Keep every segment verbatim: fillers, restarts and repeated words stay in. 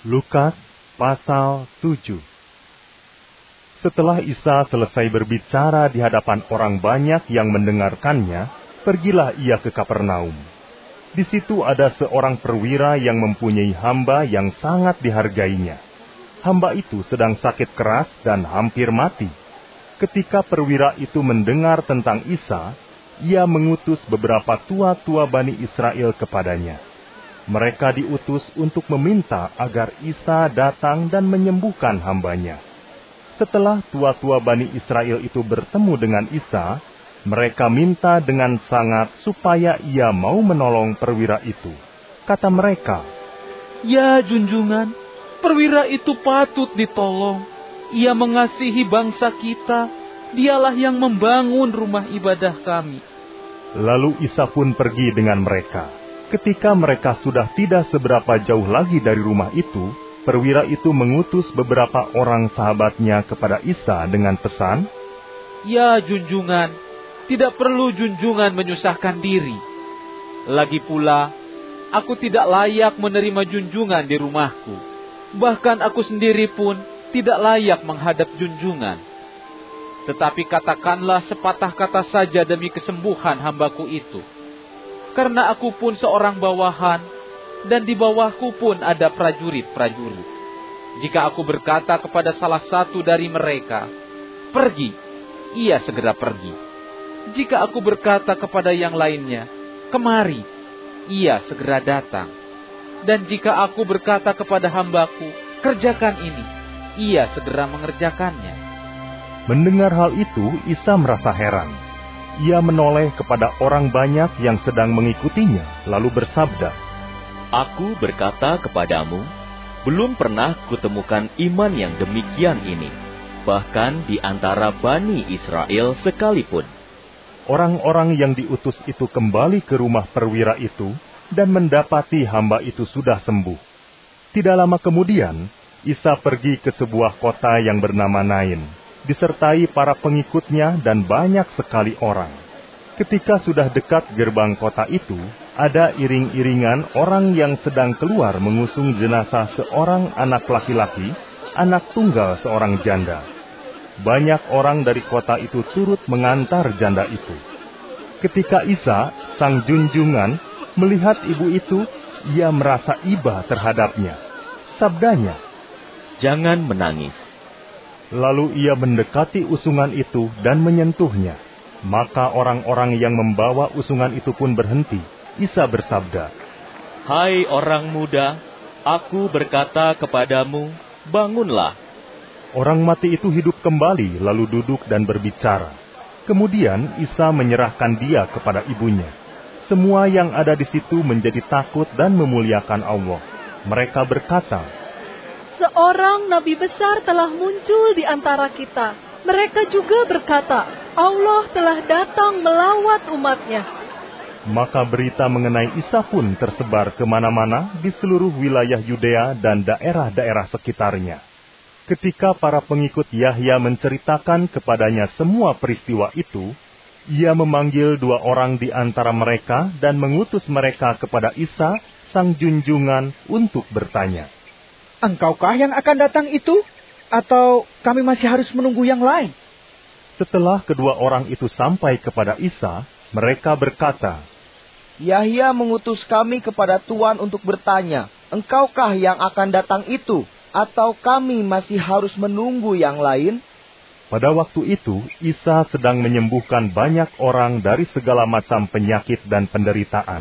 Lukas pasal tujuh. Setelah Isa selesai berbicara di hadapan orang banyak yang mendengarkannya, pergilah ia ke Kapernaum. Di situ ada seorang perwira yang mempunyai hamba yang sangat dihargainya. Hamba itu sedang sakit keras dan hampir mati. Ketika perwira itu mendengar tentang Isa, ia mengutus beberapa tua-tua Bani Israel kepadanya. Mereka diutus untuk meminta agar Isa datang dan menyembuhkan hambanya. Setelah tua-tua Bani Israel itu bertemu dengan Isa, mereka minta dengan sangat supaya ia mau menolong perwira itu. Kata mereka, "Ya junjungan, perwira itu patut ditolong. Ia mengasihi bangsa kita. Dialah yang membangun rumah ibadah kami." Lalu Isa pun pergi dengan mereka. Ketika mereka sudah tidak seberapa jauh lagi dari rumah itu, perwira itu mengutus beberapa orang sahabatnya kepada Isa dengan pesan, "Ya junjungan, tidak perlu junjungan menyusahkan diri. Lagi pula, aku tidak layak menerima junjungan di rumahku. Bahkan aku sendiri pun tidak layak menghadap junjungan. Tetapi katakanlah sepatah kata saja demi kesembuhan hambaku itu. Karena aku pun seorang bawahan, dan di bawahku pun ada prajurit-prajurit. Jika aku berkata kepada salah satu dari mereka, 'Pergi,' ia segera pergi. Jika aku berkata kepada yang lainnya, 'Kemari,' ia segera datang. Dan jika aku berkata kepada hambaku, 'Kerjakan ini,' ia segera mengerjakannya." Mendengar hal itu, Isa merasa heran. Ia menoleh kepada orang banyak yang sedang mengikutinya, lalu bersabda, "Aku berkata kepadamu, belum pernah kutemukan iman yang demikian ini, bahkan di antara Bani Israel sekalipun." Orang-orang yang diutus itu kembali ke rumah perwira itu dan mendapati hamba itu sudah sembuh. Tidak lama kemudian, Isa pergi ke sebuah kota yang bernama Nain, disertai para pengikutnya dan banyak sekali orang. Ketika sudah dekat gerbang kota itu, ada iring-iringan orang yang sedang keluar mengusung jenazah seorang anak laki-laki, anak tunggal seorang janda. Banyak orang dari kota itu turut mengantar janda itu. Ketika Isa, sang junjungan, melihat ibu itu, ia merasa iba terhadapnya. Sabdanya, "Jangan menangis." Lalu ia mendekati usungan itu dan menyentuhnya. Maka orang-orang yang membawa usungan itu pun berhenti. Isa bersabda, "Hai orang muda, aku berkata kepadamu, bangunlah." Orang mati itu hidup kembali, lalu duduk dan berbicara. Kemudian Isa menyerahkan dia kepada ibunya. Semua yang ada di situ menjadi takut dan memuliakan Allah. Mereka berkata, "Seorang nabi besar telah muncul di antara kita. Mereka juga berkata, Allah telah datang melawat umatnya." Maka berita mengenai Isa pun tersebar kemana-mana di seluruh wilayah Yudea dan daerah-daerah sekitarnya. Ketika para pengikut Yahya menceritakan kepadanya semua peristiwa itu, ia memanggil dua orang di antara mereka dan mengutus mereka kepada Isa, sang junjungan, untuk bertanya, "Engkaukah yang akan datang itu? Atau kami masih harus menunggu yang lain?" Setelah kedua orang itu sampai kepada Isa, mereka berkata, "Yahya mengutus kami kepada Tuhan untuk bertanya, engkaukah yang akan datang itu? Atau kami masih harus menunggu yang lain?" Pada waktu itu, Isa sedang menyembuhkan banyak orang dari segala macam penyakit dan penderitaan.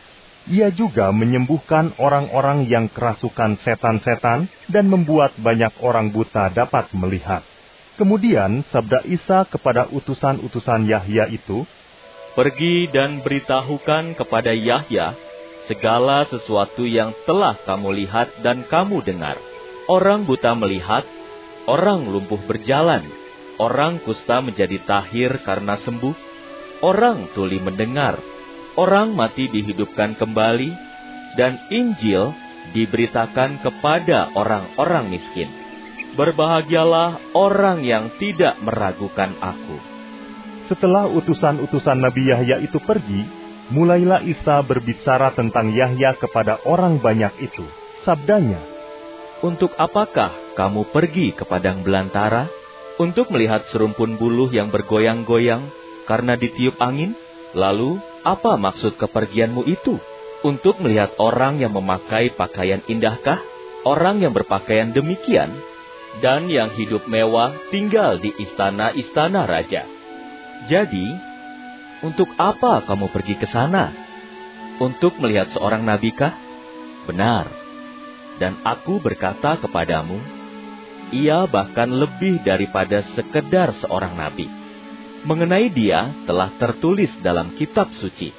Ia juga menyembuhkan orang-orang yang kerasukan setan-setan dan membuat banyak orang buta dapat melihat. Kemudian sabda Isa kepada utusan-utusan Yahya itu, "Pergi dan beritahukan kepada Yahya segala sesuatu yang telah kamu lihat dan kamu dengar. Orang buta melihat, orang lumpuh berjalan, orang kusta menjadi tahir karena sembuh, orang tuli mendengar, orang mati dihidupkan kembali, dan Injil diberitakan kepada orang-orang miskin. Berbahagialah orang yang tidak meragukan aku." Setelah utusan-utusan Nabi Yahya itu pergi, mulailah Isa berbicara tentang Yahya kepada orang banyak itu. Sabdanya, Untuk apakah kamu pergi ke padang belantara untuk melihat serumpun buluh yang bergoyang-goyang karena ditiup angin? Lalu, apa maksud kepergianmu itu? Untuk melihat orang yang memakai pakaian indahkah? Orang yang berpakaian demikian dan yang hidup mewah tinggal di istana-istana raja. Jadi, untuk apa kamu pergi ke sana? Untuk melihat seorang nabikah? Benar. Dan aku berkata kepadamu, ia bahkan lebih daripada sekedar seorang nabi. Mengenai dia telah tertulis dalam kitab suci.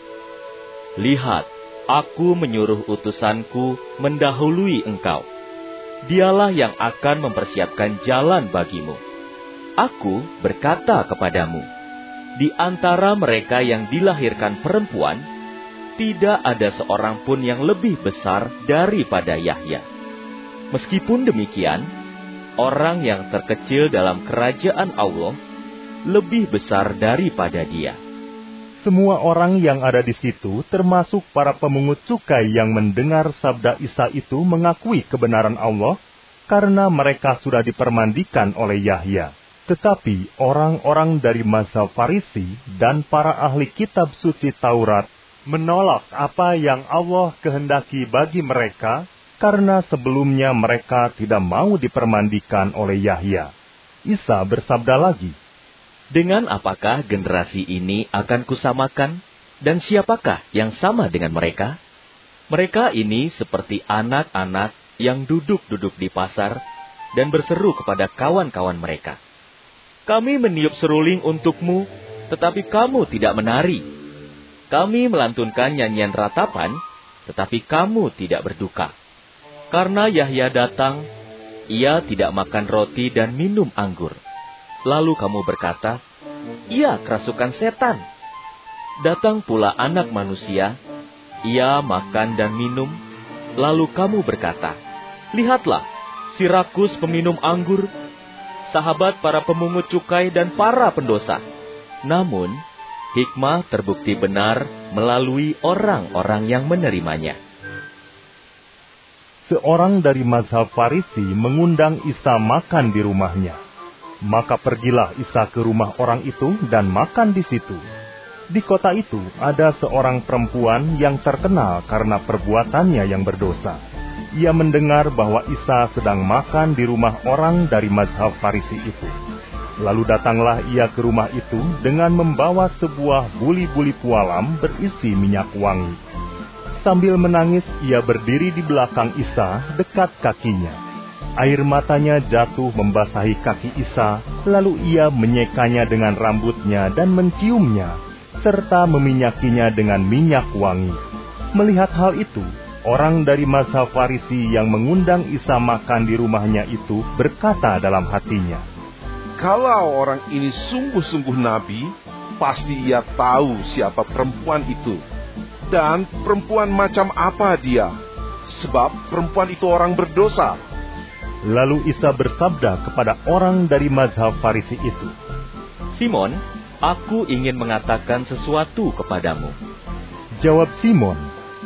Lihat, aku menyuruh utusanku mendahului engkau. Dialah yang akan mempersiapkan jalan bagimu. Aku berkata kepadamu, di antara mereka yang dilahirkan perempuan, tidak ada seorang pun yang lebih besar daripada Yahya. Meskipun demikian, orang yang terkecil dalam kerajaan Allah lebih besar daripada dia. Semua orang yang ada di situ, termasuk para pemungut cukai yang mendengar sabda Isa itu, mengakui kebenaran Allah, karena mereka sudah dipermandikan oleh Yahya. Tetapi orang-orang dari mazhab Farisi dan para ahli kitab suci Taurat menolak apa yang Allah kehendaki bagi mereka, karena sebelumnya mereka tidak mau dipermandikan oleh Yahya. Isa bersabda lagi, dengan apakah generasi ini akan kusamakan, dan siapakah yang sama dengan mereka? Mereka ini seperti anak-anak yang duduk-duduk di pasar dan berseru kepada kawan-kawan mereka. Kami meniup seruling untukmu, tetapi kamu tidak menari. Kami melantunkan nyanyian ratapan, tetapi kamu tidak berduka. Karena Yahya datang, ia tidak makan roti dan minum anggur. Lalu kamu berkata, ia kerasukan setan. Datang pula anak manusia, ia makan dan minum. Lalu kamu berkata, lihatlah, si rakus peminum anggur, sahabat para pemungut cukai dan para pendosa. Namun, hikmah terbukti benar melalui orang-orang yang menerimanya. Seorang dari mazhab Farisi mengundang Isa makan di rumahnya. Maka pergilah Isa ke rumah orang itu dan makan di situ. Di kota itu ada seorang perempuan yang terkenal karena perbuatannya yang berdosa. Ia mendengar bahwa Isa sedang makan di rumah orang dari mazhab Farisi itu. Lalu datanglah ia ke rumah itu dengan membawa sebuah buli-buli pualam berisi minyak wangi. Sambil menangis, ia berdiri di belakang Isa dekat kakinya. Air matanya jatuh membasahi kaki Isa, lalu ia menyekanya dengan rambutnya dan menciumnya, serta meminyakinya dengan minyak wangi. Melihat hal itu, orang dari mazhab Farisi yang mengundang Isa makan di rumahnya itu berkata dalam hatinya, kalau orang ini sungguh-sungguh nabi, pasti ia tahu siapa perempuan itu. Dan perempuan macam apa dia, sebab perempuan itu orang berdosa. Lalu Isa bersabda kepada orang dari mazhab Farisi itu, Simon, aku ingin mengatakan sesuatu kepadamu. Jawab Simon,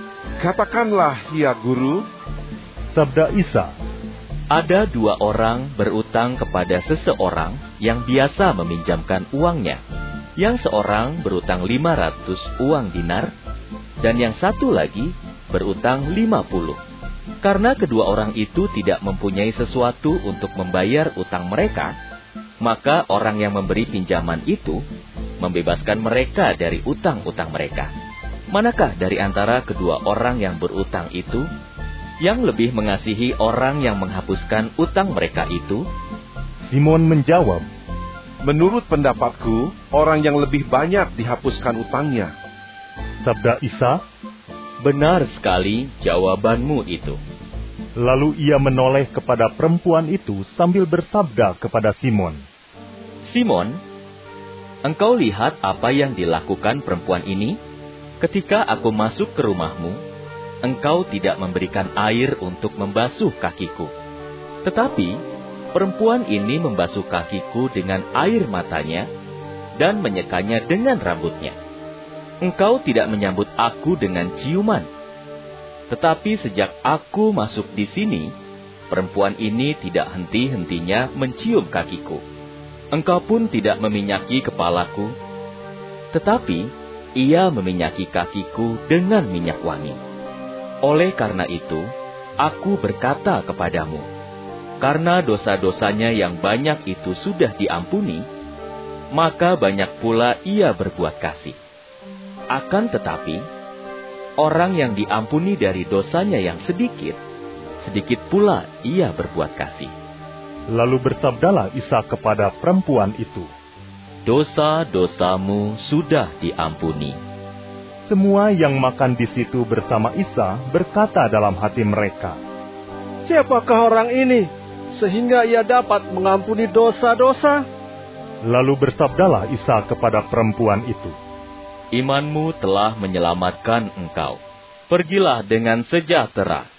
katakanlah ya guru. Sabda Isa, ada dua orang berutang kepada seseorang yang biasa meminjamkan uangnya. Yang seorang berutang lima ratus uang dinar, dan yang satu lagi berutang lima puluh. Karena kedua orang itu tidak mempunyai sesuatu untuk membayar utang mereka, maka orang yang memberi pinjaman itu membebaskan mereka dari utang-utang mereka. Manakah dari antara kedua orang yang berutang itu yang lebih mengasihi orang yang menghapuskan utang mereka itu? Simon menjawab, menurut pendapatku, orang yang lebih banyak dihapuskan utangnya. Sabda Isa, benar sekali jawabanmu itu. Lalu ia menoleh kepada perempuan itu sambil bersabda kepada Simon, Simon, engkau lihat apa yang dilakukan perempuan ini? Ketika aku masuk ke rumahmu, engkau tidak memberikan air untuk membasuh kakiku. Tetapi perempuan ini membasuh kakiku dengan air matanya dan menyekanya dengan rambutnya. Engkau tidak menyambut aku dengan ciuman. Tetapi sejak aku masuk di sini, perempuan ini tidak henti-hentinya mencium kakiku. Engkau pun tidak meminyaki kepalaku, tetapi ia meminyaki kakiku dengan minyak wangi. Oleh karena itu, aku berkata kepadamu, karena dosa-dosanya yang banyak itu sudah diampuni, maka banyak pula ia berbuat kasih. Akan tetapi, orang yang diampuni dari dosanya yang sedikit, sedikit pula ia berbuat kasih. Lalu bersabdalah Isa kepada perempuan itu, dosa-dosamu sudah diampuni. Semua yang makan di situ bersama Isa berkata dalam hati mereka, siapakah orang ini, sehingga ia dapat mengampuni dosa-dosa? Lalu bersabdalah Isa kepada perempuan itu, imanmu telah menyelamatkan engkau. Pergilah dengan sejahtera.